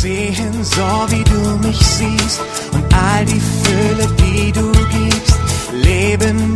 sehen, so wie du mich siehst und all die Fülle, die du gibst, leben